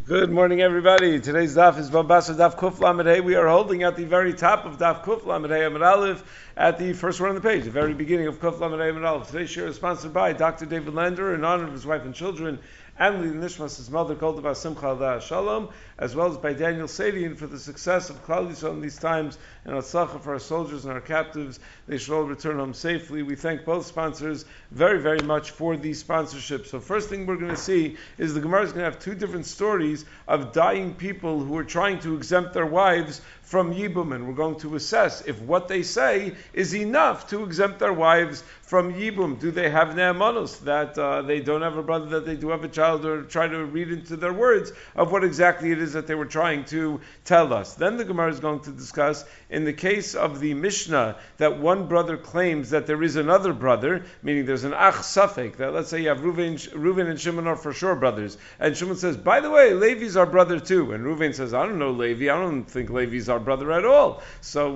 Good morning, everybody. Today's daf is Bambasa Daf Kuf Lamed Hey. We are holding at the very top of Daf Kuf Lamed Hey Amud Aleph at the first one on the page, the very beginning of Kuf Lamed Hey Amud Aleph. Today's share is sponsored by Dr. David Lander in honor of his wife and children, and the Nishmas, his mother, called about Simcha Alda Shalom, as well as by Daniel Sadian for the success of Klal Yisrael in these times, and Atzlacha for our soldiers and our captives. They should all return home safely. We thank both sponsors very, very much for these sponsorships. So first thing we're going to see is the Gemara is going to have two different stories of dying people who are trying to exempt their wives from Yibum, and we're going to assess if what they say is enough to exempt their wives from Yibum. Do they have ne'emanos, that they don't have a brother, that they do have a child, or try to read into their words of what exactly it is that they were trying to tell us. Then the Gemara is going to discuss, in the case of the Mishnah, that one brother claims that there is another brother, meaning there's an ach safek, that let's say you have Reuven and Shimon are for sure brothers, and Shimon says, by the way, Levi's our brother too, and Reuven says, I don't know Levi, I don't think Levi's our brother at all. So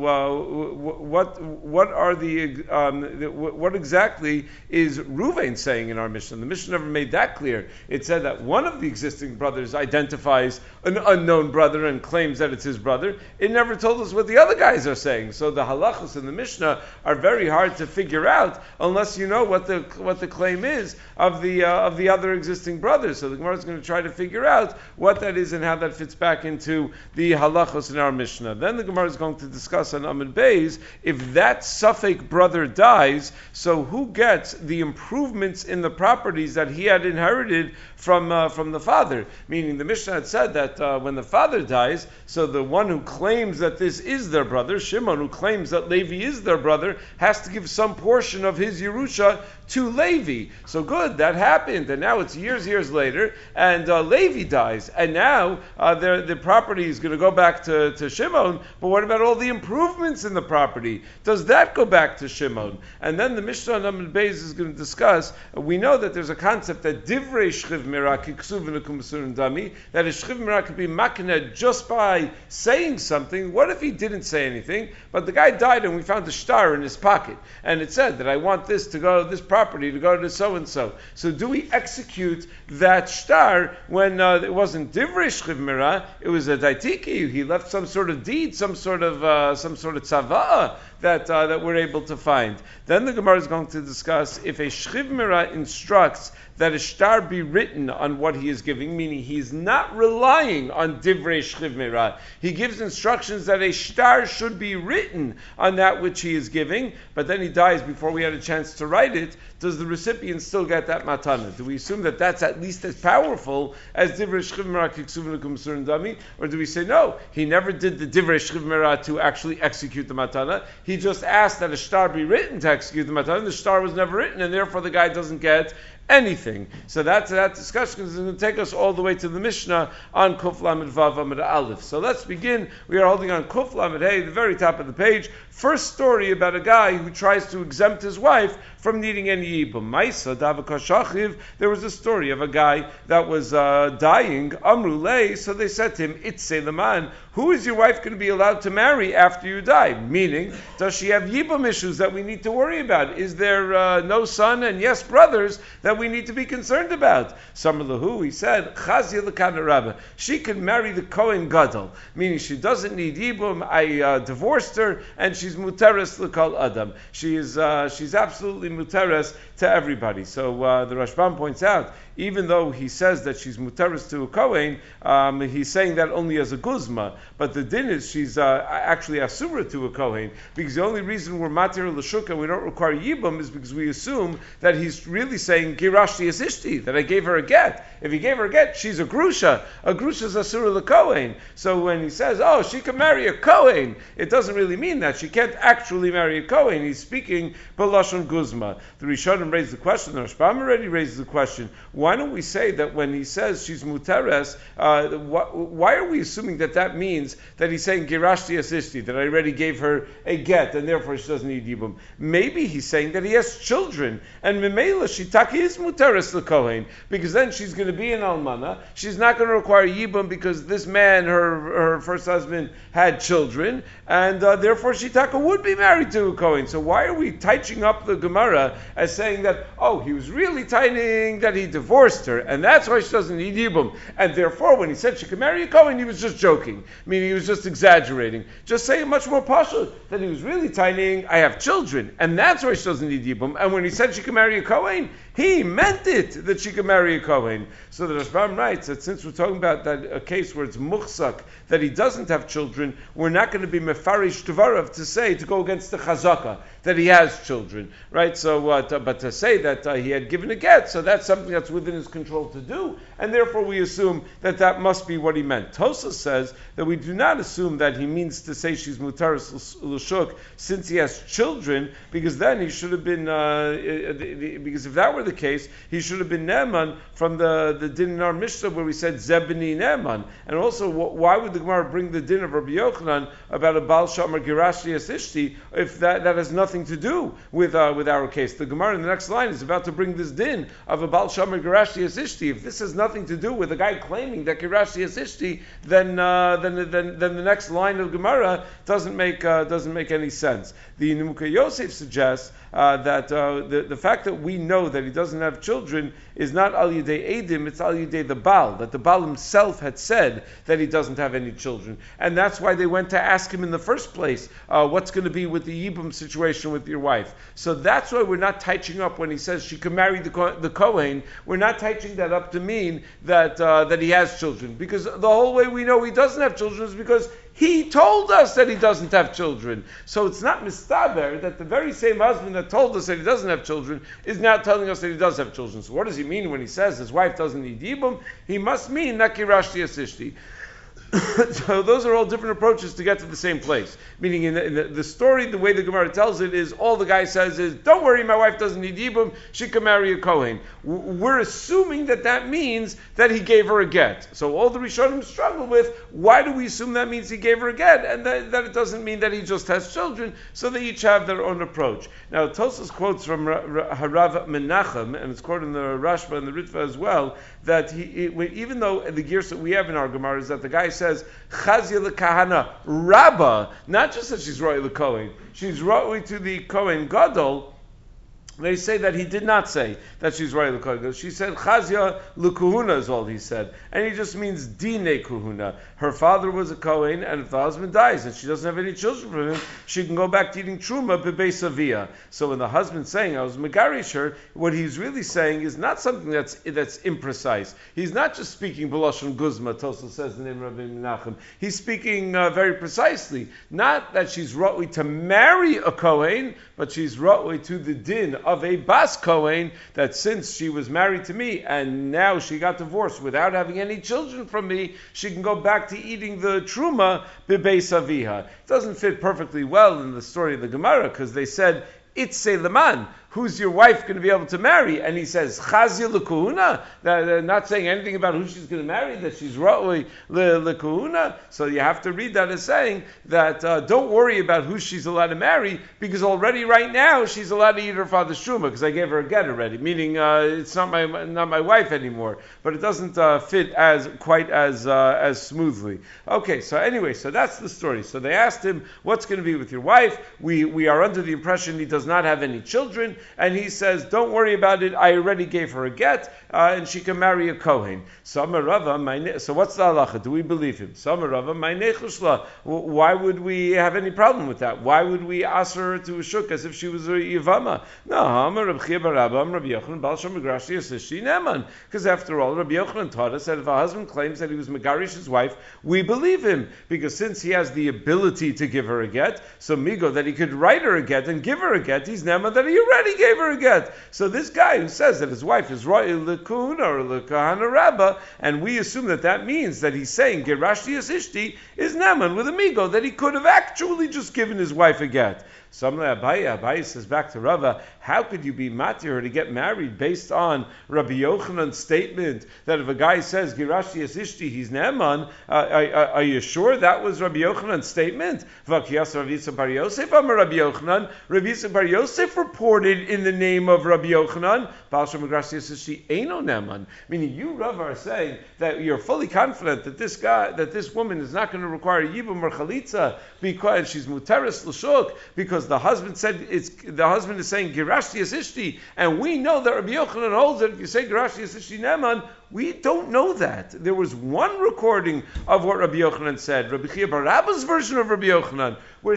what exactly is Reuven saying in our Mishnah? The Mishnah never made that clear. It said that one of the existing brothers identifies an unknown brother and claims that it's his brother. It never told us what the other guys are saying. So the halachos in the Mishnah are very hard to figure out unless you know what the claim is of the other existing brothers. So the Gemara is going to try to figure out what that is and how that fits back into the halachos in our Mishnah. Then the Gemara is going to discuss on Amud Beis, if that Safek brother dies, so who gets the improvements in the properties that he had inherited from the father? Meaning the Mishnah had said that when the father dies, so the one who claims that this is their brother, Shimon, who claims that Levi is their brother, has to give some portion of his Yerusha to Levi. So good, that happened, and now it's years later, and Levi dies, and now the property is going to go back to Shimon, but what about all the improvements in the property? Does that go back to Shimon? And then the Mishnah on Amud Beis is going to discuss, we know that there's a concept that Divrei Shchiv Mirah Kiksuv V'Nukum B'Surim Dami, that a Shchiv Mirah could be makneh just by saying something. What if he didn't say anything, but the guy died and we found a star in his pocket, and it said that I want this to go, this property to go to so-and-so. So do we execute that star when it wasn't Divrei Shchiv Mirah, it was a daitiki, he left some sort of deed, some sort of tzava'ah that we're able to find. Then the Gemara is going to discuss if a Shchiv Mirah instructs that a star be written on what he is giving, meaning he's not relying on Divrei Shchiv Mirah. He gives instructions that a star should be written on that which he is giving, but then he dies before we had a chance to write it. Does the recipient still get that matana? Do we assume that that's at least as powerful as Divrei Shchiv Mirah Kiksuv V'Nukum B'Surim Dami? Or do we say, no, he never did the Divrei Shchiv Mirah to actually execute the matana. He just asked that a star be written to execute the matana, and the star was never written, and therefore the guy doesn't get anything. So that discussion is going to take us all the way to the Mishnah on Kuf Lamed Vav Amud Aleph. So let's begin. We are holding on Kuf Lamed Hey, the very top of the page. First story about a guy who tries to exempt his wife from needing any yibum. Maisa Davakashachiv. There was a story of a guy that was dying. Amru Lei. So they said to him, Itzei Leman, who is your wife going to be allowed to marry after you die? Meaning, does she have yibum issues that we need to worry about? Is there no son and yes brothers that we need to be concerned about? Samar Lahu, he said, Chazia L'Kana Rabba. She can marry the Kohen Gadol, meaning she doesn't need yibum. I divorced her, and she's muteres l'kol adam. She's absolutely muteres to everybody. So the Rashbam points out, even though he says that she's muteres to a Kohen, he's saying that only as a guzma. But the din is she's actually asura to a Kohen, because the only reason we're matir l'shuk we don't require yibum is because we assume that he's really saying girashti es ishti, that I gave her a get. If he gave her a get, she's a grusha. A grusha is asura l'kohen. So when he says, oh, she can marry a Kohen, it doesn't really mean that. She can't actually marry a Kohen. He's speaking b'lashon guzma. The Rishonim raised the question, the Rashbam already raised the question, why don't we say that when he says she's muteres, why are we assuming that means that he's saying girashti es ishti, that I already gave her a get and therefore she doesn't need yibum? Maybe he's saying that he has children, and memela shitaki is muteres l'kohen, because then she's going to be an almana. She's not going to require yibum because this man, her first husband, had children, and therefore shitaka would be married to a kohen. So why are we tightening up the Gemara as saying that, oh, he was really tightening that he divorced divorced her, and that's why she doesn't need Yibum. And therefore, when he said she could marry a Kohen, he was just joking, meaning he was just exaggerating, just saying much more partial that he was really tinying, I have children, and that's why she doesn't need Yibum. And when he said she could marry a Kohen, he meant it, that she could marry a Kohen. So the Rashbam writes that since we're talking about that a case where it's muchsak, that he doesn't have children, we're not going to be mefarish tevarav to say, to go against the chazaka, that he has children, right? So, but to say that he had given a get, so that's something that's within his control to do, and therefore we assume that that must be what he meant. Tosas says that we do not assume that he means to say she's mutaris l'shuk since he has children, because then he should have been, because if that were the case, he should have been Ne'eman from the din in our Mishnah where we said Zebani Ne'eman. And also, why would the Gemara bring the din of Rabbi Yochanan about a Baal Shamar Girashi as Ishti if that has nothing to do with our case? The Gemara in the next line is about to bring this din of a Baal Shamar Girashi as Ishti. If this has nothing to do with a guy claiming that Girashi is Ishti, then the next line of Gemara doesn't make any sense. The Nimuka Yosef suggests that the fact that we know that he doesn't have children is not al yidei edim, it's al yidei the Baal, that the Baal himself had said that he doesn't have any children, and that's why they went to ask him in the first place, what's going to be with the Yibum situation with your wife. So that's why we're not touching up when he says she can marry the Kohen. We're not touching that up to mean that he has children, because the whole way we know he doesn't have children is because he told us that he doesn't have children. So it's not mistaber that the very same husband that told us that he doesn't have children is now telling us that he does have children. So what does he mean when he says his wife doesn't need Yibum? He must mean Nakirashti Asishti. So those are all different approaches to get to the same place. Meaning in the story, the way the Gemara tells it is, all the guy says is, don't worry, my wife doesn't need Yibum, she can marry a Kohen. We're assuming that means that he gave her a get. So all the Rishonim struggle with, why do we assume that means he gave her a get, and that it doesn't mean that he just has children, so they each have their own approach. Now Tosas quotes from Harav Menachem, and it's quoted in the Rashba and the Ritva as well, that even though the gears that we have in our Gemara is that the guy says Chazia lekahana Rabba, not just that she's Roy Kohen, she's Roy to the Kohen Gadol. They say that he did not say that she's Roy Kohen. She said Chazia lekuhuna is all he said, and he just means dine kuhuna. Her father was a Kohen, and if the husband dies and she doesn't have any children from him, she can go back to eating truma bebeis avia. So when the husband's saying I was megarish her, what he's really saying is not something that's imprecise. He's not just speaking b'lashon guzma. Tosel says in the name of Rabbi Menachem. He's speaking very precisely. Not that she's ra'ui to marry a Kohen, but she's ra'ui to the din of a Bas Kohen, that since she was married to me and now she got divorced without having any children from me, she can go back to eating the truma bebeis aviha. It doesn't fit perfectly well in the story of the Gemara because they said Itse Leman, who's your wife going to be able to marry? And he says, Chazia l'kuhuna, not saying anything about who she's going to marry, that she's ra'ui l'kuhuna. So you have to read that as saying that don't worry about who she's allowed to marry, because already right now she's allowed to eat her father's truma, because I gave her a get already, meaning it's not my wife anymore. But it doesn't fit quite as smoothly. Okay, so anyway, so that's the story. So they asked him, what's going to be with your wife? We are under the impression he does not have any children. And he says, don't worry about it, I already gave her a get, and she can marry a Kohen. So what's the halacha? Do we believe him? Why would we have any problem with that? Why would we ask her to a shuk as if she was a Yivama? No, because after all, Rabbi Yochanan taught us that if a husband claims that he was Megarish his wife, we believe him, because since he has the ability to give her a get, so migo, that he could write her a get and give her a get, he's Neman that he already gave her a get. So this guy who says that his wife is Ro'il Lekun or Lekahana Rabba, and we assume that means that he's saying Gerashti as Ishti is Neman with a migo, that he could have actually just given his wife a get. Samle Abaye says back to Rava, how could you be matir to get married based on Rabbi Yochanan's statement that if a guy says Girashi es Ishti, he's Ne'eman? Are you sure that was Rabbi Yochanan's statement? Vakiyas Rav Yitzchak bar Yosef Amar Rabbi Yochanan. Rabbi Yitzchak bar Yosef reported in the name of Rabbi Yochanan, Baal Shem Girashi es Ishti Eino Ne'eman. Meaning you, Rav, are saying that you're fully confident that this woman is not going to require Yibum or Chalitza because she's Muteris L'Shuk, because because the husband the husband is saying Girashti es Ishti, and we know that Rabbi Yochanan holds that if you say Girashti es Ishti Neman, we don't know that. There was one recording of what Rabbi Yochanan said. Rabbi Chia bar Abba's version of Rabbi Yochanan, where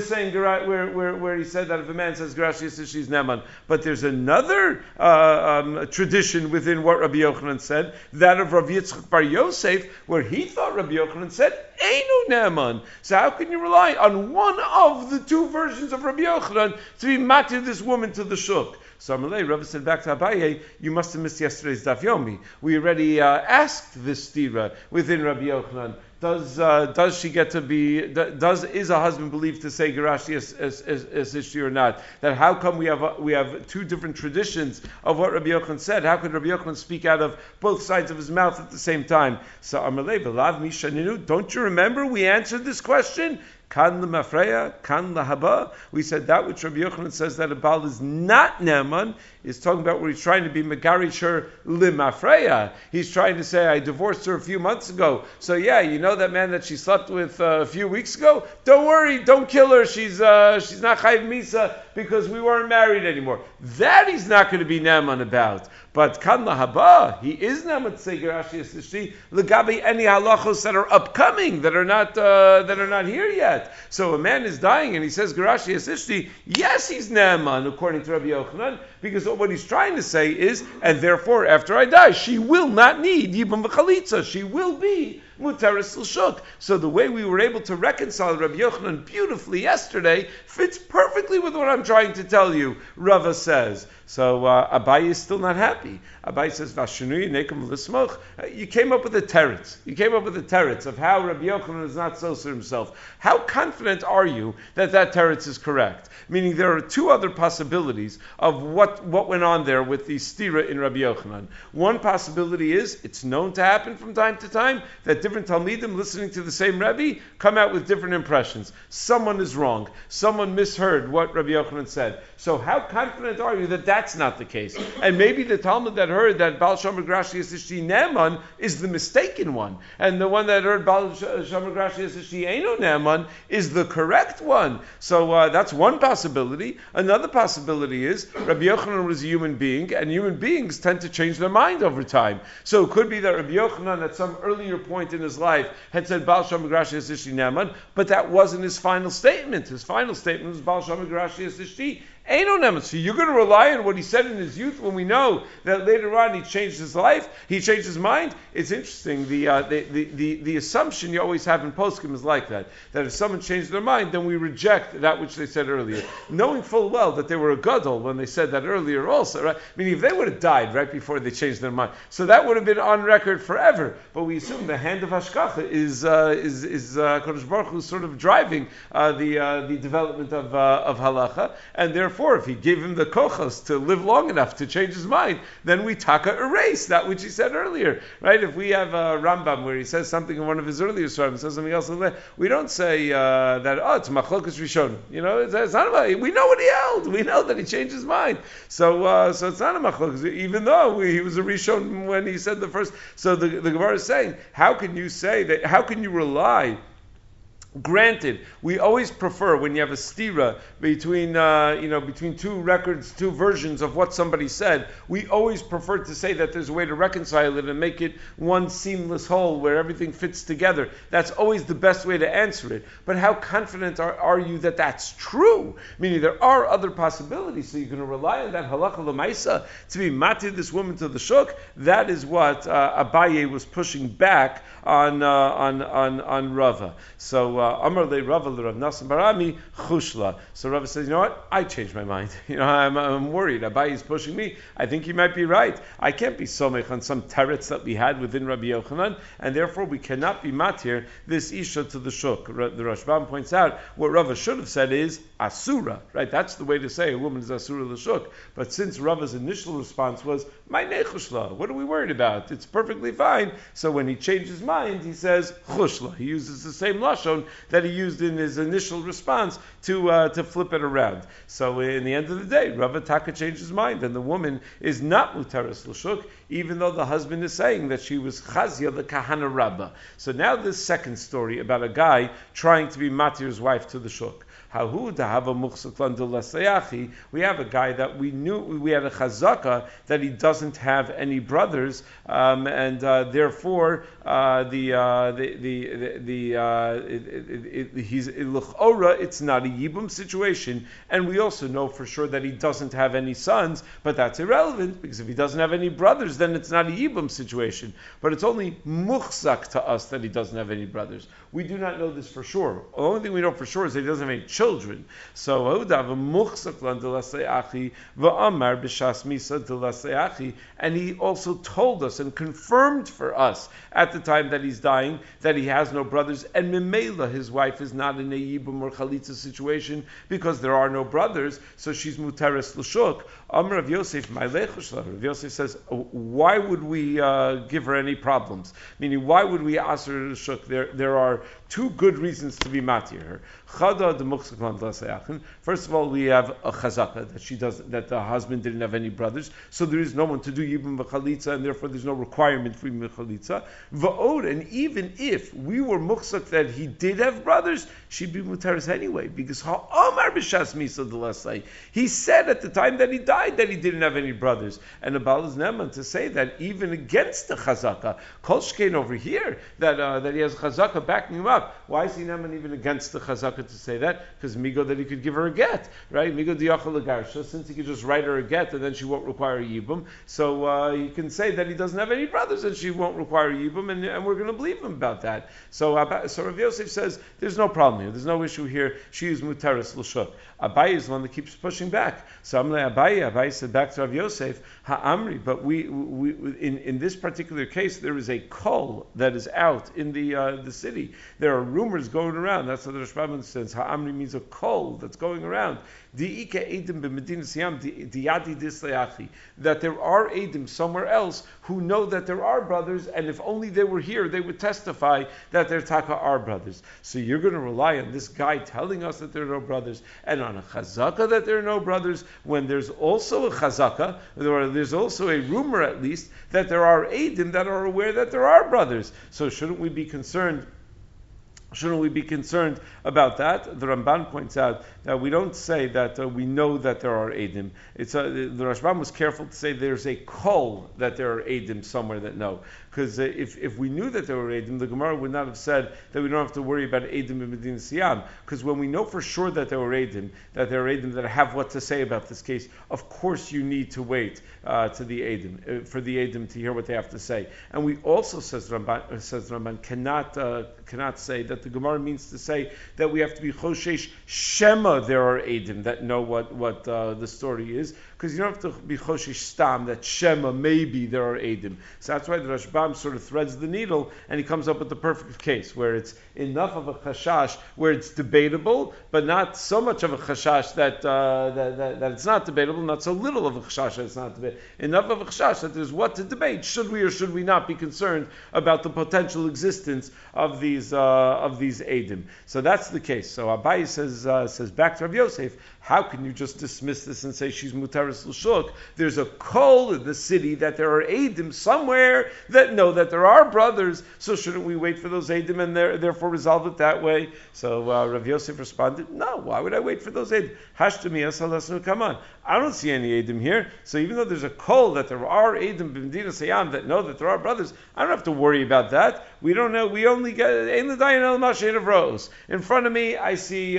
he said that if a man says Girashti es Ishti Neman, but there's another tradition within what Rabbi Yochanan said, that of Rabbi Yitzchak bar Yosef, where he thought Rabbi Yochanan said Einu Neman. So how can you rely on one of the two versions of Rabbi Yochanan to be matir this woman to the shuk? So Amalei, Rava said back to Abaye, you must have missed yesterday's Daf Yomi. We already asked this stira within Rabbi Yochanan. Does she get to be? Is a husband believed to say Gerashi as Ishti or not? That how come we have two different traditions of what Rabbi Yochanan said? How could Rabbi Yochanan speak out of both sides of his mouth at the same time? So Amalei, V'lav Mishaninu, don't you remember we answered this question? Kan l'mafreya, kan l'haba. We said that which Rabbi Yochanan says that a Baal is not Ne'eman is talking about where he's trying to be megarish her l'mafreya. He's trying to say, I divorced her a few months ago. So yeah, you know that man that she slept with a few weeks ago? Don't worry, don't kill her. She's not chayiv misa because we weren't married anymore. That he's not going to be Ne'eman about. But kan lahaba, he is Ne'eman to say Gerashi es Ishti legabi any halachos that are upcoming, that are not here yet. So a man is dying and he says Gerashi es Ishti, yes, he's Ne'eman according to Rabbi Yochanan, because what he's trying to say is, and therefore after I die, she will not need yibam v'chalitza. She will be Muteris l'shuk. So the way we were able to reconcile Rabbi Yochanan beautifully yesterday fits perfectly with what I'm trying to tell you, Rava says. So Abaye is still not happy. Abaye says, Vashinui nekum l'smoch. You came up with a teretz. You came up with a teretz of how Rabbi Yochanan is not so to himself. How confident are you that teretz is correct? Meaning there are two other possibilities of what went on there with the stira in Rabbi Yochanan. One possibility is, it's known to happen from time to time, that different Talmidim listening to the same Rebbe come out with different impressions. Someone is wrong. Someone misheard what Rabbi Yochanan said. So how confident are you that that's not the case? And maybe the Talmud that heard that Baal Shomer Grashi es Ishti Ne'eman is the mistaken one. And the one that heard Baal Shomer Grashi es Ishti Eino Ne'eman is the correct one. So that's one possibility. Another possibility is Rabbi Yochanan was a human being, and human beings tend to change their mind over time. So it could be that Rabbi Yochanan at some earlier point in his life had said Baal Shomer Grashi es Ishti Ne'eman, but that wasn't his final statement. His final statement was Baal Shomer Grashi es Ishti Eino Ne'eman. So you're going to rely on what he said in his youth when we know that later on he changed his life, he changed his mind? It's interesting. The assumption you always have in poskim is like that if someone changed their mind, then we reject that which they said earlier, knowing full well that they were a gadol when they said that earlier also, right? Meaning if they would have died right before they changed their mind, so that would have been on record forever. But we assume the hand of hashkacha is Kodesh Baruch Hu sort of driving the development of halacha, and therefore if he gave him the kochos to live long enough to change his mind, then we taka erase that which he said earlier, right? If we have a Rambam where he says something in one of his earlier sermons, says something else, we don't say that it's machlokas rishon. You know, it's not about. We know what he held. We know that he changed his mind. So it's not a machlokas, even though he was a rishon when he said the first. So the Gemara is saying, how can you say that? How can you rely? Granted, we always prefer when you have a stira between two records, two versions of what somebody said. We always prefer to say that there's a way to reconcile it and make it one seamless whole where everything fits together. That's always the best way to answer it. But how confident are you that that's true? Meaning there are other possibilities. So you're going to rely on that halacha l'maisa to be matir this woman to the shuk. That is what Abaye was pushing back on Rava. So. Amar le Rava le Rav Nassim Barami chushla. So Rava says, you know what? I changed my mind. I'm worried. Abaye is pushing me. I think he might be right. I can't be somech on some teretz that we had within Rabbi Yochanan, and therefore we cannot be matir this isha to the shuk. The Rashbam points out what Rava should have said is asura. Right? That's the way to say a woman is asura l'shuk. But since Rava's initial response was my nechushla, what are we worried about? It's perfectly fine. So when he changed his mind, he says chushla. He uses the same lashon that he used in his initial response to flip it around. So in the end of the day, Rava Taka changed his mind, and the woman is not Mutaris L'Shuk, even though the husband is saying that she was Chazia the Kahana Rabbah. So now this second story about a guy trying to be Matir's wife to the Shuk. We have a guy that we had a chazaka that he doesn't have any brothers, and therefore he's l'chora. It's not a yibum situation, and we also know for sure that he doesn't have any sons, but that's irrelevant because if he doesn't have any brothers, then it's not a yibum situation. But it's only muchzak to us that he doesn't have any brothers. We do not know this for sure. The only thing we know for sure is that he doesn't have any children. So and he also told us and confirmed for us at the time that he's dying that he has no brothers, and Mimela, his wife, is not in a yibum or chalitza situation because there are no brothers, so she's muteres l'shuk. Amr of Yosef, Rav Yosef says, why would we give her any problems? Meaning, why would we ask her l'shuk? There are two good reasons to be matir her. First of all, we have a chazaka that the husband didn't have any brothers, so there is no one to do yibum v'chalitza, and therefore there's no requirement for yibum v'chalitza. Va'od, and even if we were muchzak that he did have brothers, she'd be muteres anyway, because ha'omar b'shas misa d'lasai. He said at the time that he died that he didn't have any brothers, and the Baal is neman to say that even against the chazaka, kol shkein over here that he has chazaka backing him up. Why is he neman even against the chazaka to say that? Because migo that he could give her a get, right? Migo diyachal legarsha, since he could just write her a get and then she won't require a yibum. So he can say that he doesn't have any brothers and she won't require a yibum, and we're going to believe him about that. So Rav Yosef says there's no problem here. There's no issue here. She is muteres l'shuk. Abaye is the one that keeps pushing back. So Abaye said back to Rav Yosef, ha'amri, but we in this particular case there is a kol that is out in the city. There are rumors going around. That's what the Rashbam says. Ha'amri means a kol that's going around. That there are Edim somewhere else who know that there are brothers, and if only they were here, they would testify that their taka are brothers. So you're going to rely on this guy telling us that there are no brothers, and on a chazaka that there are no brothers, when there's also a chazaka, or there's also a rumor at least, that there are Edim that are aware that there are brothers. So shouldn't we be concerned? Shouldn't we be concerned about that? The Ramban points out that we don't say that we know that there are Edim. The Rashbam was careful to say there's a kol that there are Edim somewhere that know. Because if we knew that there were Edim, the Gemara would not have said that we don't have to worry about Edim in Medina Siyam. Because when we know for sure that there are Edim that have what to say about this case, of course you need to wait to the Edim, for the Edim to hear what they have to say. And we also, says Ramban, cannot say that the Gemara means to say that we have to be choshesh shema there are Edim that know what the story is, because you don't have to be choshesh stam that shema maybe there are Edim. So that's why the Rashbam sort of threads the needle and he comes up with the perfect case where it's enough of a chashash where it's debatable, but not so much of a chashash that it's not debatable, not so little of a chashash that it's not debatable. Enough of a chashash that there's what to debate. Should we or should we not be concerned about the potential existence of these Edim? So that's the case. So Abaye says back to Rav Yosef, how can you just dismiss this and say she's mutaris l'shuk? There's a kol in the city that there are Edim somewhere that know that there are brothers, so shouldn't we wait for those Edim and therefore resolve it that way? So Rav Yosef responded, no, why would I wait for those Edim? Hashtamiyas halasnu, come on. I don't see any Edim here, so even though there's a kol that there are Edim b'medina Sayam that know that there are brothers, I don't have to worry about that. We don't know, we only get Ein l'dayin el mashein of rose. In front of me, I see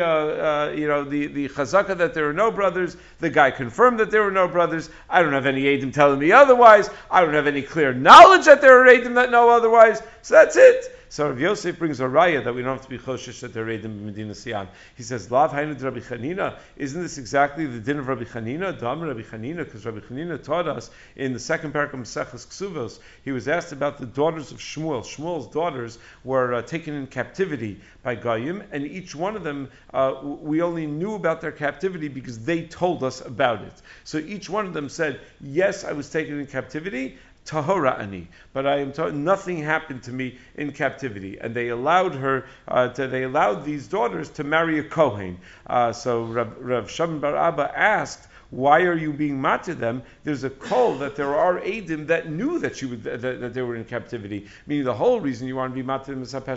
the chazaka that there are no brothers. The guy confirmed that there were no brothers. I don't have any Edim telling me otherwise. I don't have any clear knowledge that there are Edim that know otherwise. So that's it. So Rav Yosef brings a raya that we don't have to be choshesh that they're Edim in Medina Siyam. He says, Lav hainu Rabbi Chanina. Isn't this exactly the din of Rabbi Chanina? Dam Rabbi Chanina, because Rabbi Chanina taught us in the second parak of Maseches Ksuvos. He was asked about the daughters of Shmuel. Shmuel's daughters were taken in captivity by Goyim, and each one of them, we only knew about their captivity because they told us about it. So each one of them said, yes, I was taken in captivity. tahora ani, but I am nothing happened to me in captivity. And they allowed they allowed these daughters to marry a Kohen. So Rav Shimon bar Abba asked, why are you being mad to them? There's a call that there are Eidim that knew that that they were in captivity. Meaning the whole reason you want to be mad to them is that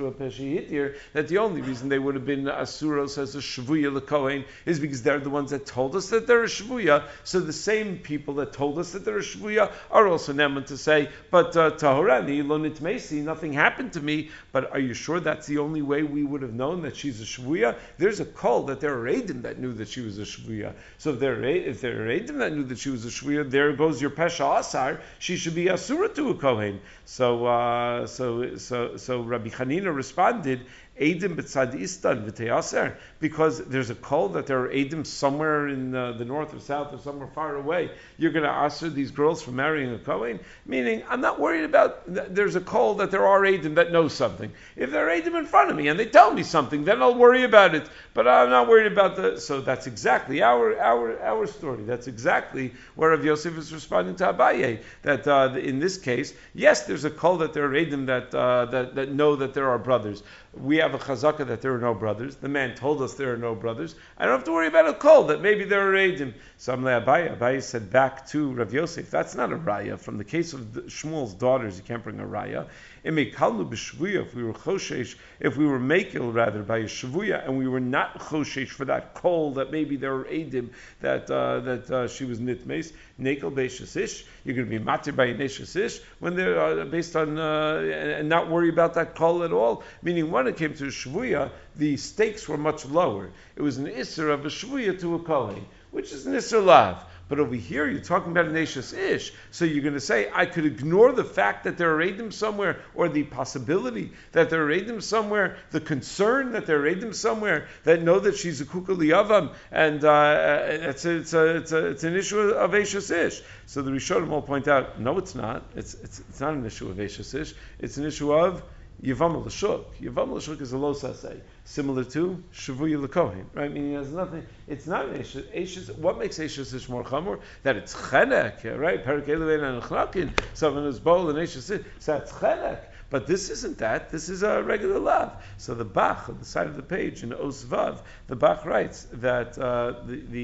the only reason they would have been Asuros as a Shvuya L'Kohen is because they're the ones that told us that they're a Shvuya. So the same people that told us that they're a Shvuya are also neman to say, but Tahorani, Lo Nitmesi, nothing happened to me. But are you sure that's the only way we would have known that she's a Shvuya? There's a call that there are Eidim that knew that she was a Shvuya. So if there are Eidim that knew that she was a Shvuya, there goes your Pesha Asar. She should be Asura to a Kohen. So Rabbi Chanina responded, Eidim b'tzadistan v'teyaser, because there's a call that there are Eidim somewhere in the north or south or somewhere far away. You're going to answer these girls from marrying a Kohen? Meaning, I'm not worried about, there's a call that there are Eidim that know something. If there are Eidim in front of me and they tell me something, then I'll worry about it. But I'm not worried about so that's exactly our story. That's exactly where Rav Yosef is responding to Abaye. That in this case, yes, there's a call that there are Eidim that know that there are brothers. We have a chazaka that there are no brothers. The man told us there are no brothers. I don't have to worry about a call that maybe there are Eidim. So Abaye said back to Rav Yosef, that's not a raya. From the case of Shmuel's daughters, you can't bring a raya. If we were choshesh, if we were makil rather by a shvuya, and we were not choshesh for that call that maybe there were Eidim that she was nitmes, nekel beishasish, you're going to be matir by a neshasish when they're based on and not worry about that call at all. Meaning, when it came to a shvuya, the stakes were much lower. It was an isser of a shvuya to a kohen, which is an isser lav. But over here, you're talking about an Eishes Ish. So you're going to say, I could ignore the fact that there are Eidim somewhere, or the possibility that there are Eidim somewhere, the concern that there are Eidim somewhere that know that she's a Kukali Yavam, and it's an issue of Eishes Ish. So the Rishonim will point out, no, it's not. It's not an issue of Eishes Ish. It's an issue of Yavam l'shuk. Yavam l'shuk is a lo saseh, similar to Shavuya l'kohen, right? Meaning it has nothing. It's not an Eishes. What makes Eishes Ish more chamor? That it's chenek, right? Perik Eleven and Chnakin. Someone is bowl and Eishes Ish. So that's chenek. But this isn't that. This is a regular lav. So the Bach on the side of the page in Osvav, the Bach writes that that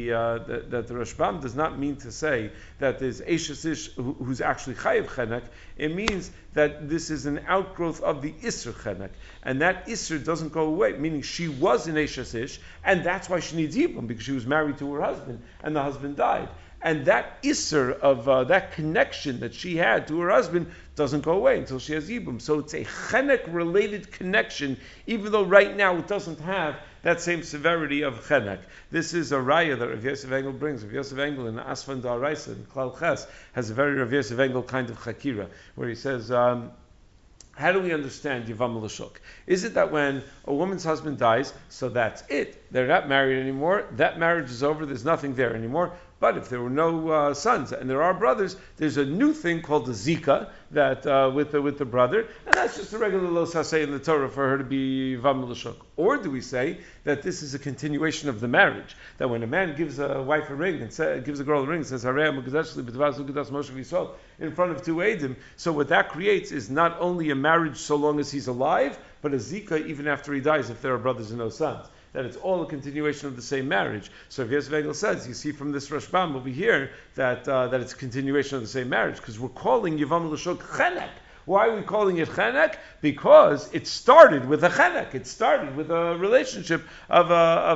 the Rashbam does not mean to say that there's Eishes Ish who's actually chayiv chenek. It means that this is an outgrowth of the Isser chenek, and that Isser doesn't go away. Meaning she was an Eishes Ish, and that's why she needs Yibum, because she was married to her husband, and the husband died. And that Isser of that connection that she had to her husband doesn't go away until she has Yibum. So it's a Chenek-related connection, even though right now it doesn't have that same severity of Chenek. This is a raya that Rav Yosef Engel brings. Rav Yosef Engel in Asfan Da'araisa, in Klal Ches, has a very Rav Yosef Engel kind of Chakira, where he says, how do we understand Yavam l'shuk? Is it that when a woman's husband dies, so that's it? They're not married anymore. That marriage is over. There's nothing there anymore. But if there were no sons and there are brothers, there's a new thing called the zika that with the brother, and that's just a regular lo saseh in the Torah for her to be Yavam l'shuk. Or do we say that this is a continuation of the marriage? That when a man gives a wife a ring and gives a girl a ring and says Harei Mukdash Li B'Tavas Ukedas Moshe V'Yisrael in front of two Eidim, so what that creates is not only a marriage so long as he's alive, but a zika even after he dies if there are brothers and no sons. That it's all a continuation of the same marriage. So if Yosef Engel says, you see from this Rashbam over here that it's a continuation of the same marriage, because we're calling Yavam l'shuk chenek. Why are we calling it chenek? Because it started with a chenek. It started with a relationship of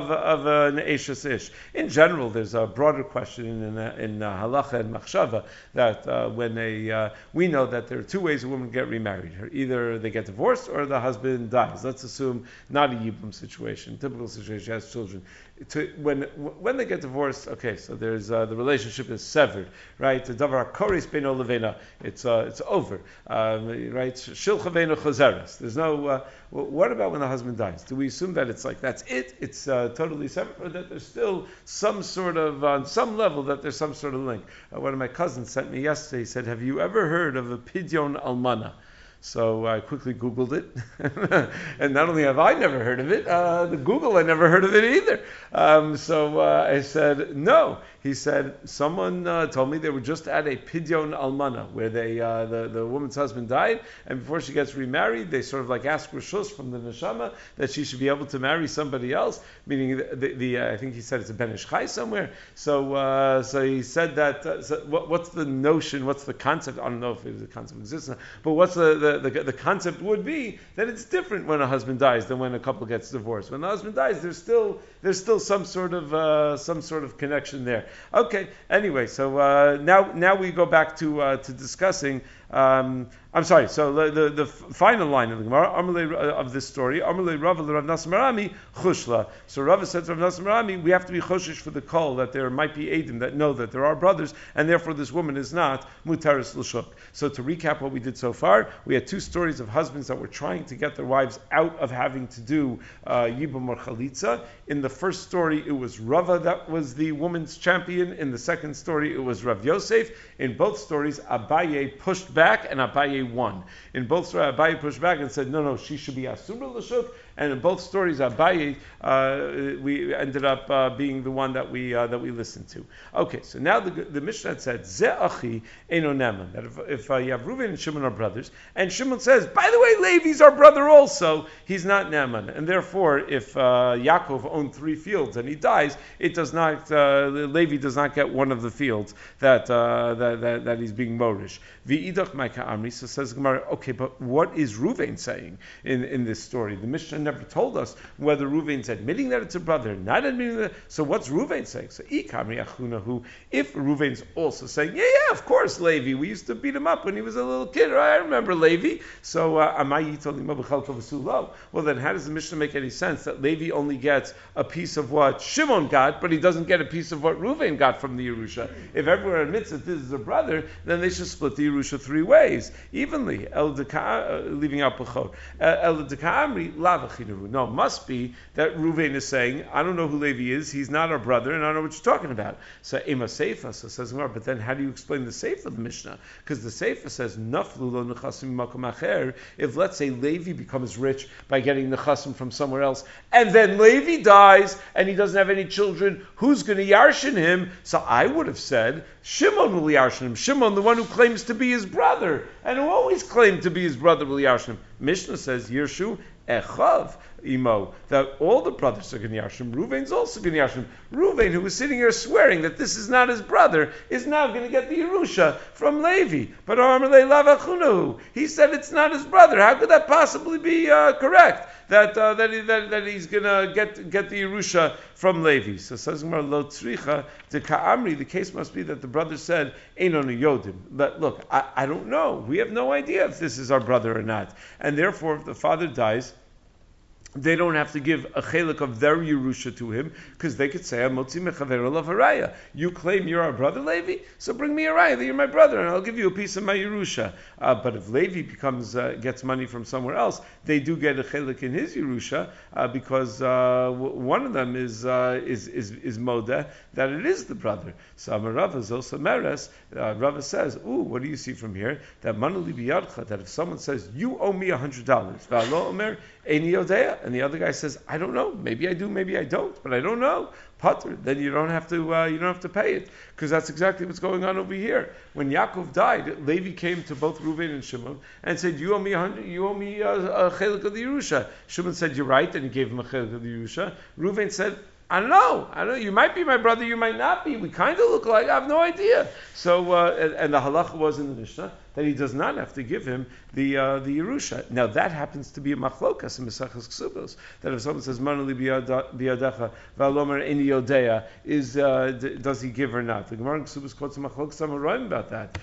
an Eishes Ish. In general, there's a broader question in halacha and machshava that we know that there are two ways a woman get remarried. Either they get divorced or the husband dies. Let's assume not a yibum situation, typical situation. She has children. When they get divorced, okay, so there's the relationship is severed, right? Davar koris beino levena. It's over. Right? Shilcha ve'eno chazeres. There's no. What about when the husband dies? Do we assume that it's like that's it? It's totally separate, or that there's still some sort of on some level that there's some sort of link? One of my cousins sent me yesterday. He said, "Have you ever heard of a pidyon almana?" So I quickly Googled it, and not only have I never heard of it, the Google I never heard of it either. So I said, no. He said, someone told me they were just at a pidyon almana, where the woman's husband died, and before she gets remarried, they sort of like ask rishus from the neshama that she should be able to marry somebody else, meaning I think he said it's a ben ish chai somewhere. So he said that, what's the notion, what's the concept? I don't know if the concept exists, but what's the concept would be that it's different when a husband dies than when a couple gets divorced. When the husband dies, there's still some sort of connection there. Okay. Anyway, so now we go back to discussing. I'm sorry. So the final line of the Gemara of this story, Amalei Rava Rav Nosson Marami Chushla. So Rava said to Rav Nosson Marami, we have to be choshish for the call that there might be Eidim that know that there are brothers, and therefore this woman is not Mutaris L'Shuk. So to recap what we did so far, we had two stories of husbands that were trying to get their wives out of having to do Yibum or Chalitza. In the first story, it was Rava that was the woman's champion. In the second story, it was Rav Yosef. In both stories, Abaye pushed back and Abaye won. In both stories, Abaye pushed back and said, no, she should be Asura L'Shuk. And in both stories, Abaye we ended up being the one that we listened to. Okay, so now the Mishnah said Ze Achi Eino Neman, that if you have Reuven and Shimon are brothers, and Shimon says, by the way, Levi's our brother also, he's not Neman, and therefore if Yaakov owned 3 fields and he dies, it does not Levi does not get one of the fields that he's being morish. V'idach Maika Amri, so says Gemara, okay, but what is Reuven saying in this story? The Mishnah never told us whether Reuven's admitting that it's a brother, not admitting that. So what's Reuven saying? So Ikamri Achunahu, if Reuven's also saying, yeah, of course, Levi, we used to beat him up when he was a little kid. I remember Levi. So well, then how does the Mishnah make any sense that Levi only gets a piece of what Shimon got, but he doesn't get a piece of what Reuven got from the Yerusha? If everyone admits that this is a brother, then they should split the Yerusha 3 ways, evenly. Leaving out Pachot. No, it must be that Reuven is saying, I don't know who Levi is, he's not our brother, and I don't know what you're talking about. So Ema Seifa, so says Gemara, but then how do you explain the Seifa of the Mishnah? Because the Seifa says, Naflu lo nechasim makom acher, if let's say Levi becomes rich by getting nechasim from somewhere else, and then Levi dies, and he doesn't have any children, who's going to yarshin him? So I would have said, Shimon will yarshin him. Shimon, the one who claims to be his brother, and who always claimed to be his brother, will yarshin him. Mishnah says, Yirshu Echav Imo, that all the brothers are going to Yashim. Reuven's also going to Yashim. Reuven, who was sitting here swearing that this is not his brother, is now going to get the Yerusha from Levi. But he said it's not his brother. How could that possibly be correct? That he's going to get the Yerusha from Levi. So says Gemara, Lo Tzricha de Ka'amri, the case must be that the brother said, Einon Yodim. But look, I don't know. We have no idea if this is our brother or not. And therefore, if the father dies, they don't have to give a chelik of their Yerusha to him, because they could say, "Amotzi mechaver olav haraya." You claim you're our brother, Levi, so bring me a raya that you're my brother, and I'll give you a piece of my Yerusha. But if Levi gets money from somewhere else, they do get a chelik in his Yerusha, because one of them is moda that it is the brother. So Rava Zilsa Meres, Rava says, "Ooh, what do you see from here? That manali biyadcha, that if someone says you owe me $100, v'alo omer eini yodea," and the other guy says, I don't know, maybe I do, maybe I don't, but I don't know, Pater, then you don't have to pay it, because that's exactly what's going on over here. When Yaakov died, Levi came to both Reuven and Shimon and said, you owe me a chelik of the Yerusha. Shimon said, you're right, and he gave him a chelik of the Yerusha. Reuven said, I don't know. You might be my brother, you might not be. We kind of look alike. I have no idea. So, and the halacha was in the Mishnah that he does not have to give him the Yerusha. Now that happens to be a machlokas in Mesachas Ksubos, that if someone says Manali biyadecha v'alomer eni yodea, does he give or not? The Gemara in Ksubos quotes a machlokas Amoraim about that.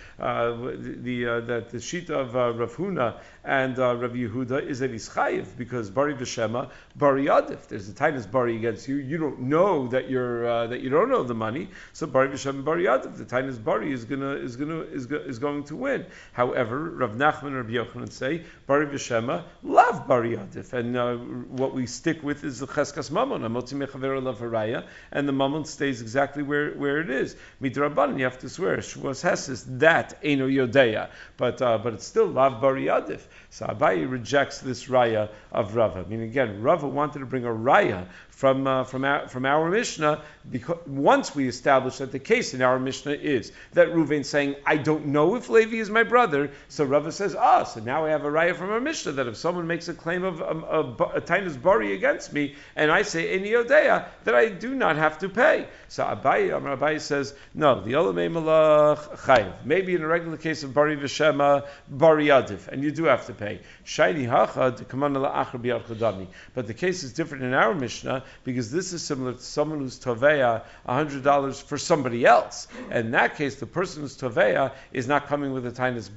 That the sheet of Rav Huna and Rav Yehuda is that he's chayiv, because bari v'shema bari adif. There's a tightness bari against you. You don't know that you don't know the money. So bari v'shema bari adif. The tightness bari is going to win. However, Rav Nachman and Rabbi Yochanan say bari v'shema lav bari adif, and what we stick with is the cheskas mamon amotzi mechaver lav haraya, and the mamon stays exactly where it is. Midrabanan, you have to swear shvuas hesis that eno yodeya, but it's still lav bari adif. So Abaye rejects this raya of Rava. I mean, again, Rava wanted to bring a raya from our Mishnah, because once we established that the case in our Mishnah is that Reuven's saying, I don't know if Levi is my brother, so Rava says, so now I have a raya from our Mishnah that if someone makes a claim of a tainus bari against me, and I say Eni Yodeya, that I do not have to pay. So Abaye says, no, the Olamei Malach Chayiv. Maybe in a regular case of bari v'shema, bari adif, and you do have to pay. Shayni hacha d'kaman la'achar b'yad chodami. But the case is different in our Mishnah, because this is similar to someone who's toveya $100 for somebody else. And in that case, the person who's toveya is not coming with a tainus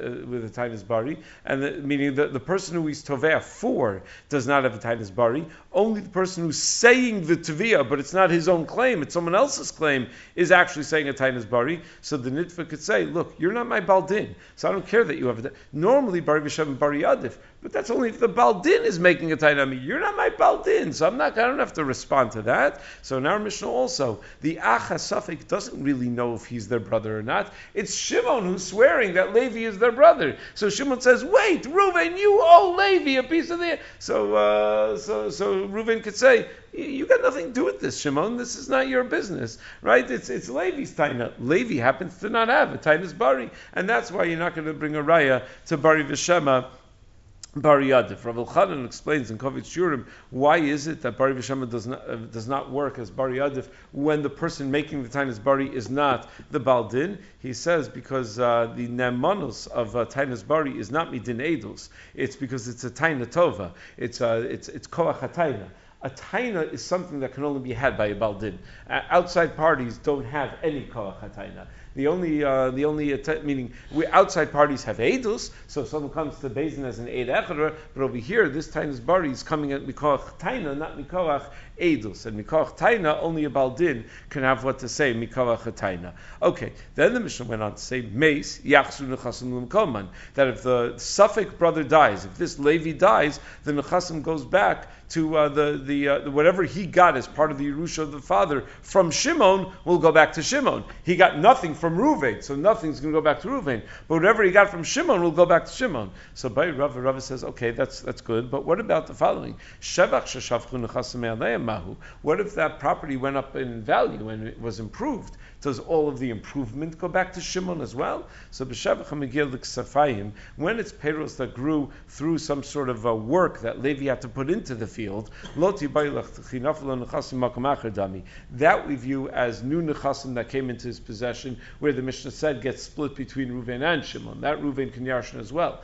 bari, and meaning the person who he's toveya for does not have a tainus bari. Only the person who's saying the teviya, but it's not his own claim, it's someone else's claim, is actually saying a tainus bari. So the nitva could say, look, you're not my baldin, so I don't care that you have it. Normally, bari v'shem and bari adif, but that's only if the baldin is making a tainami. You're not my baldin, so I don't have to respond to that. So in our Mishnah also, the Acha Safek doesn't really know if he's their brother or not. It's Shimon who's swearing that Levi is their brother. So Shimon says, wait, Reuven, you owe Levi a piece of the... So Reuven could say, you got nothing to do with this, Shimon. This is not your business, right? It's Levi's taina. Levi happens to not have a tainus bari, and that's why you're not going to bring a raya to bari v'shema bari adif. Rav Elchanan explains in Kovitz Shurim why is it that bari v'shema does not work as bari adif when the person making the tainus bari is not the baldin. He says because the nemanos of tainus bari is not midin edus. It's because it's a taina tova. It's koach hataina. A taina is something that can only be had by a baldin. Outside parties don't have any koach hataina. The only meaning outside parties have edus, so if someone comes to Beis Din as an eid echad, but over here this tainus bari is coming at mikoach taina, not mikoach edus, and mikoach taina only a baldin can have what to say mikoach taina. Okay, then the Mishnah went on to say meis yachsu nechasim l'mkolman, that if the Suffolk brother dies, if this Levi dies, the nechasim goes back to the whatever he got as part of the Yerusha of the father from Shimon will go back to Shimon. He got nothing from Reuven, so nothing's going to go back to Reuven. But whatever he got from Shimon will go back to Shimon. So by Rava says, okay, that's good. But what about the following? What if that property went up in value and it was improved? Does all of the improvement go back to Shimon as well? So b'shevach hamegil l'ksafayim, when it's peiros that grew through some sort of work that Levi had to put into the field, that we view as new nechasim that came into his possession, where the Mishnah said gets split between Reuven and Shimon. That Reuven can yarshin as well.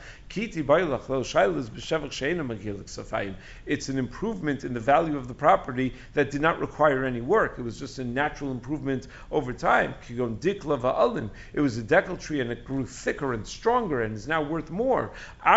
It's an improvement in the value of the property that did not require any work. It was just a natural improvement over time. It was a decal tree and it grew thicker and stronger and is now worth more.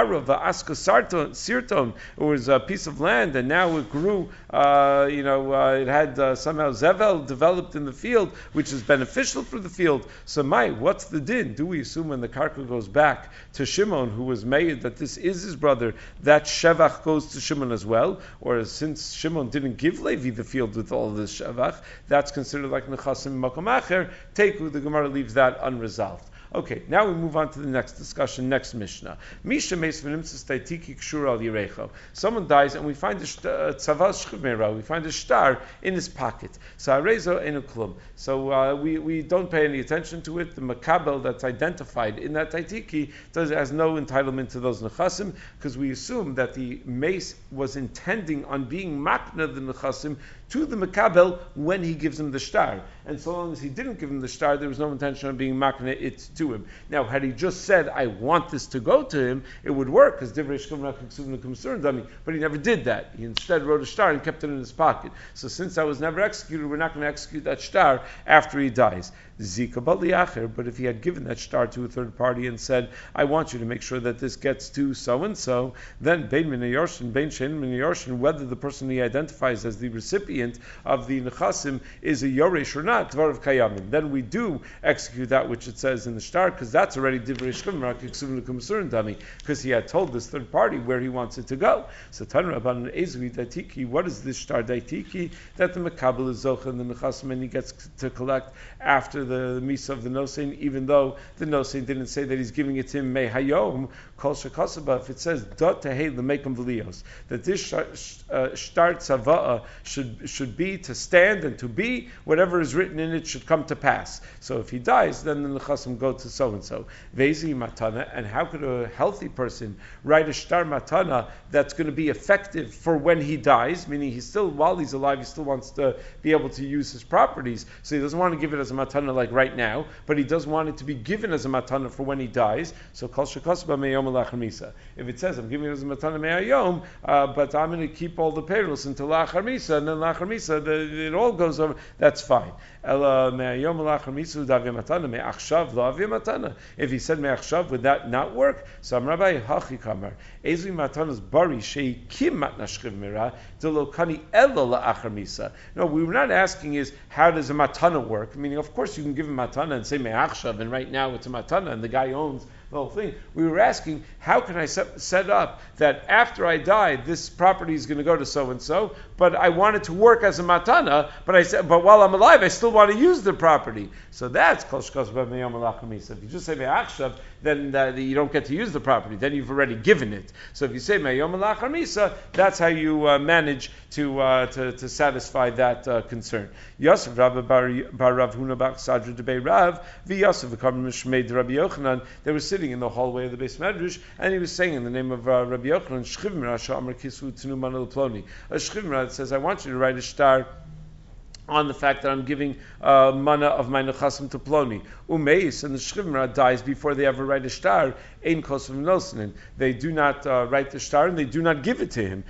Sirton, it was a piece of land and now it grew, it had somehow Zevel developed in the field, which is beneficial for the field. So what's the din? Do we assume when the karka goes back to Shimon, who was made that this is his brother, that Shevach goes to Shimon as well? Or since Shimon didn't give Levi the field with all of this Shevach, that's considered like Nechasim Makom Acher. Teku, the Gemara leaves that unresolved. Okay, now we move on to the next discussion, next Mishnah. Misha meis v'nimtzas taitiki kshur al yirecho. Someone dies and we find a tzavas shchimera, we find a shtar in his pocket. So arezo enu klum. So we don't pay any attention to it. The makabel that's identified in that taitiki has no entitlement to those nechasim, because we assume that the mace was intending on being makna the nechasim to the makabel when he gives him the shtar. And so long as he didn't give him the shtar, there was no intention of being makna it to him. Now, had he just said, I want this to go to him, it would work, because divrei shkum rak ksuvna kumsurin dami, but he never did that. He instead wrote a shtar and kept it in his pocket. So since that was never executed, we're not going to execute that shtar after he dies. Zika Baliacher. But if he had given that shtar to a third party and said, I want you to make sure that this gets to so-and-so, then Bein Min Yorshin, Bein Shein Min Yorshin, whether the person he identifies as the recipient of the Nechasim is a Yoresh or not, Dvar of Kayamin. Then we do execute that which it says in the shtar, because that's already Divrei Shchim, because he had told this third party where he wants it to go. So Tan Rabban Ezvi Daitiki, what is this shtar Daitiki? That the Makabel is Zoch and the Nechasim, and he gets to collect after the Misa of the Nosein, even though the Nosein didn't say that he's giving it to him Mei Hayom, Kol Shekasaba. If it says Dot Tehei Lemekom V'lios, that this shtar tzava'a should be to stand and to be, whatever is written in it should come to pass. So if he dies, then the Nechasim go to so-and-so. Vezi matana, and how could a healthy person write a shtar matana that's going to be effective for when he dies, meaning he's still, while he's alive, he still wants to be able to use his properties, so he doesn't want to give it as a matana like right now, but he does want it to be given as a matana for when he dies. So kol shekasba meyom lachar misa. If it says, I'm giving it as a matana meyayom, but I'm going to keep all the payrolls until lachar misa, and then lachar misa, it all goes over, that's fine. If he said me'achshav, would that not work? So Rabbi Hachi Kamar, Ezri Matanas Bari Shei Kim Matnashchiv Mira Delokani Ella LaAchar Misa. No, we were not asking is how does a matana work? Meaning, of course, you can give a matana and say me'achshav, and right now it's a matana, and the guy owns the whole thing. We were asking, how can I set up that after I die, this property is going to go to so and so, but I want it to work as a matana, but while I'm alive, I still want to use the property. So that's kol shekasba meyom lachar misa. If you just say me'achshav, then you don't get to use the property. Then you've already given it. So if you say meyom lachar misa, that's how you manage to satisfy that concern. Yosef Rabbi Bar Rav Huna Bach Sadra Debei Rav v'Yosef v'Karm Mishmei Rabbi Yochanan. They were sitting in the hallway of the Beis Medrash, and he was saying in the name of Rabbi Yochanan, Shchivimra Sha'amar Kisvu Tenu Manal Ploni. A Shchivimra that says, I want you to write a shtar on the fact that I'm giving mana of my nechasim to Ploni. Umeis, and the Shchivimra dies before they ever write a shtar. Ein kosov nosnin. They do not write the shtar and they do not give it to him.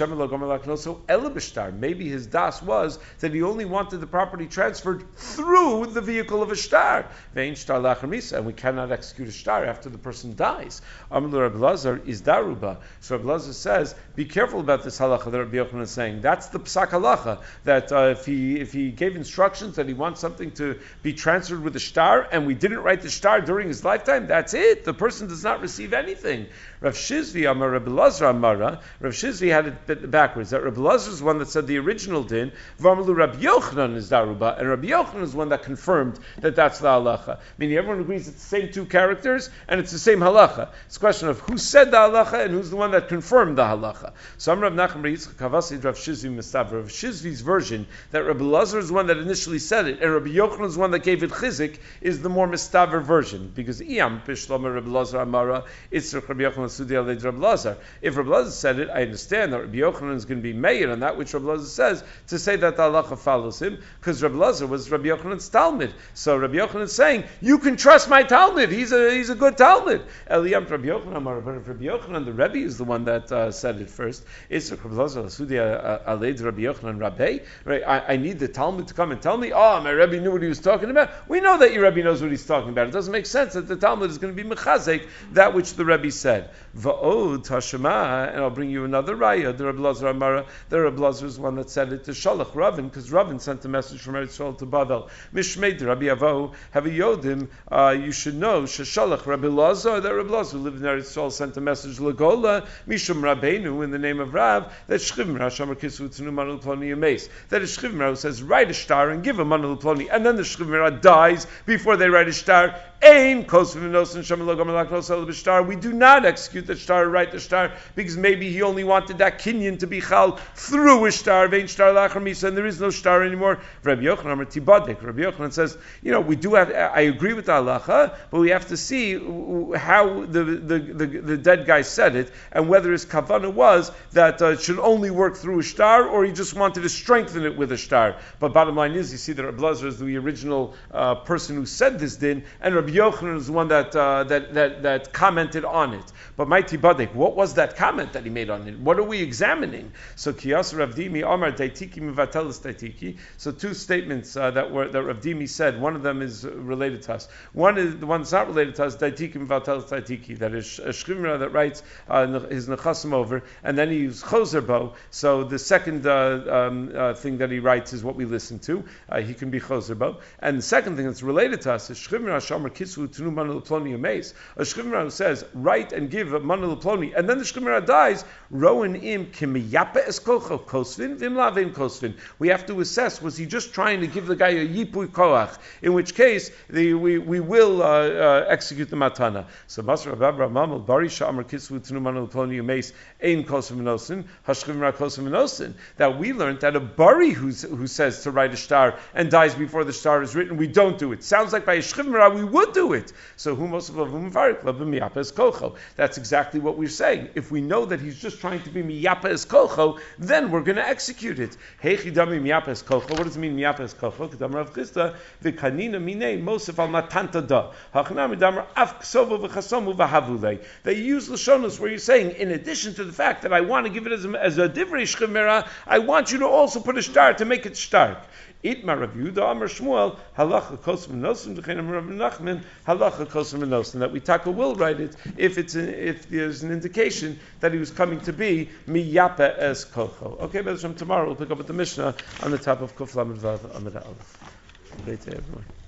Maybe his das was that he only wanted the property transferred through the vehicle of a shtar. And we cannot execute a shtar after the person dies. Amr Rabbi Lazar is daruba. So Rabbi Lazar says, be careful about this halacha that Rabbi Yochanan is saying. That's the psak halacha, that if he gave instructions that he wants something to be transferred with a shtar and we didn't write the shtar during his lifetime, that's it. The person does not receive anything. Rav Shizvi Amar Rabbi Lazar Amara. Rav Shizvi had it backwards. That Rabbi Lazar is the one that said the original din. V'amalu Rabbi Yochanan is daruba, and Rabbi Yochanan is the one that confirmed that that's the halacha. Meaning everyone agrees it's the same two characters and it's the same halacha. It's a question of who said the halacha and who's the one that confirmed the halacha. So Amar Rav Nachman Bar Yitzchak Kavasi Rav Shizvi Mistav. Rav Shizvi's version that Rabbi Lazar is the one that initially said it, and Rabbi Yochanan is the one that gave it chizik, is the more mistaver version, because Iyam Pishlama Rabbi Lazar Amara Itzrach Rabbi Yochanan Sudi Alei Rabbi Lazar. If Rabbi Lazar said it, I understand that Rabbi Yochanan is going to be meir on that which Rabbi Lazar says to say that the halacha follows him, because Rabbi Lazar was Rabbi Yochanan's Talmud. So Rabbi Yochanan is saying, you can trust my Talmud. He's a good Talmud. Eliyam Rabbi Yochanan Amara, but if Rabbi Yochanan, the Rebbe, is the one that said it first. Itzrach Rabbi Lazar Sudi Alei Rabbi Yochanan Rabbi. Right? I need the Talmud to come and tell me, oh, my Rebbe knew what he was talking about. We know that your Rebbe knows what he's talking about. It doesn't make sense that the Talmud is going to be mechazek that which the Rebbe said. Va'od Tashema, and I'll bring you another raya. The Rebbe Lazar Amara, the Rebbe Lazar is one that said it to Shalach Ravin, because Ravin sent a message from Eretz Yisrael to Bavel. Mishmeid Rabbi Avo, have a Yodim, you should know, Sheshalach Rabbi Lazar, that Rebbe Lazar who lived in Eretz Yisrael sent a message, Lagola, Mishum Rabbeinu, in the name of Rav, that Shchivimra, Shamar Kisvu Tzenu Manul Ploni Yameis. That is Shchivimra who says, write a shtar and give a Manul Ploni, and then the Shchivimra dies before they write a shtar. We do not execute the shtar, write the shtar, because maybe he only wanted that kinyan to be chal through a shtar, and there is no shtar anymore. Rabbi Yochanan says, we do have, I agree with the halacha, but we have to see how the dead guy said it, and whether his kavanah was that it should only work through a shtar, or he just wanted to strengthen it with a shtar. But bottom line is, you see that Rabbi Lazar is the original person who said this din, and Rabbi Yochanan is the one that commented on it. But Mighty Badek, what was that comment that he made on it? What are we examining? So Kiyas Rav Dimi Omar Daitiki Mivatelis Daitiki. So two statements that Rav Dimi said. One of them is related to us. One is the one that's not related to us. Daitiki Mivatelis Daitiki. That is a Shchimra that writes his nechasim over, and then he used Choser Bo. So the second thing that he writes is what we listen to. He can be Choser Bo. And the second thing that's related to us is Shchimra Shamar Kisvu Tunu Manu Ploni Amaze. A Shchimra who says write and give Manu Ploni, and then the Shchimra dies. Rowan im kimiyapa eskocho kosvin vimlavim kosvin. We have to assess, was he just trying to give the guy a yipui koach? In which case we will execute the matana. So Basra Babra Mamel Bari Shamar Kisvu Tunu Manu Ploni Amaze Ein Kosvin Minosin Hashchimra Kosvin Minosin. That we learned that a bari who says to write a star and dies before the star is written, we don't do it. Sounds like by a shchimra we would do it. So that's exactly what we're saying. If we know that he's just trying to be miyapa es kolcho, then we're going to execute it. Heichidami miyapa es kolcho. What does it mean miyapa es kolcho? Kedam Rav Chisda v'kanina minei mosef al matanta da. Hachnami damar af ksovo v'chasomu v'havulei. They use lashonos where you're saying, in addition to the fact that I want to give it as a divrei shchimera, I want you to also put a star to make it stark. Itmar Rav Yehuda Amar Shmuel halacha kosem nosim d'chein Rav Nachman halacha kosem nosim, that we tackle will write it if there's an indication that he was coming to be miyapa es kolcho. Okay, but tomorrow we'll pick up with the Mishnah on the top of Kuf Lamed Vav Amud Aleph. Great day, everyone.